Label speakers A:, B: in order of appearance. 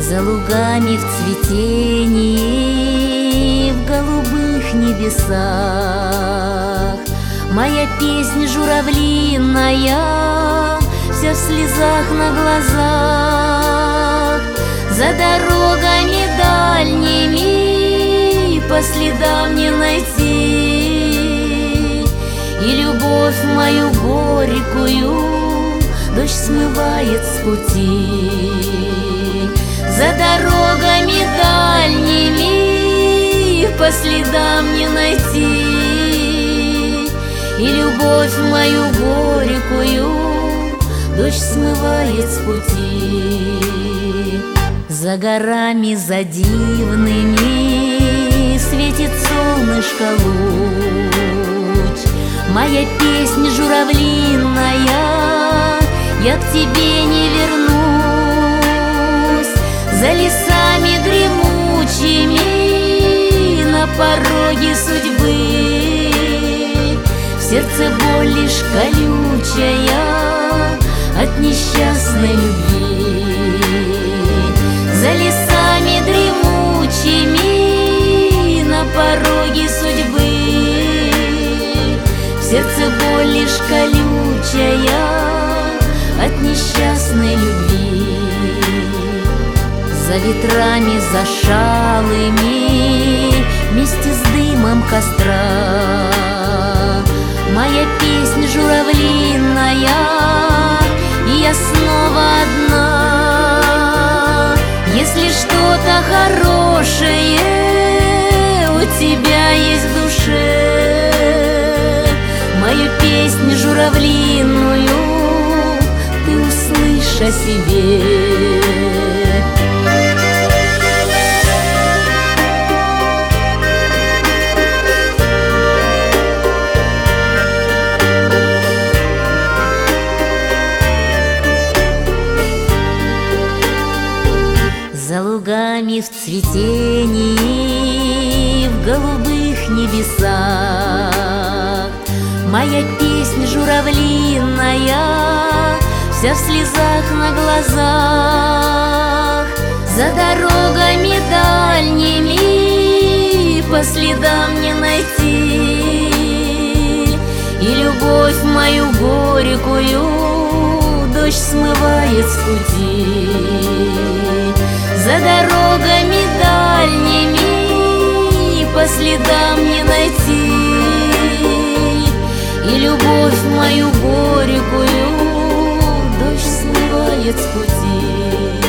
A: За лугами в цветении, в голубых небесах моя песня журавлиная, вся в слезах на глазах. За дорогами дальними по следам не найти, и любовь мою горькую дождь смывает с пути. За дорогами дальними по следам не найти, и любовь мою горькую дождь смывает с пути. За горами, за дивными светит солнышко луч. Моя песня журавлиная, я к тебе не вернусь. За лесами дремучими на пороге судьбы в сердце боль лишь колючая от несчастной любви. За лесами дремучими на пороге судьбы в сердце боль лишь колючая от несчастной любви. За ветрами зашалыми вместе с дымом костра моя песня журавлиная, и я снова одна. Если что-то хорошее у тебя есть в душе, мою песню журавлиную ты услышь о себе. За лугами в цветении, в голубых небесах моя песня журавлиная, вся в слезах на глазах. За дорогами дальними по следам не найти, и любовь мою горькую дождь смывает с пути. За дорогами дальними по следам не найти, и любовь мою горькую дождь смывает с пути.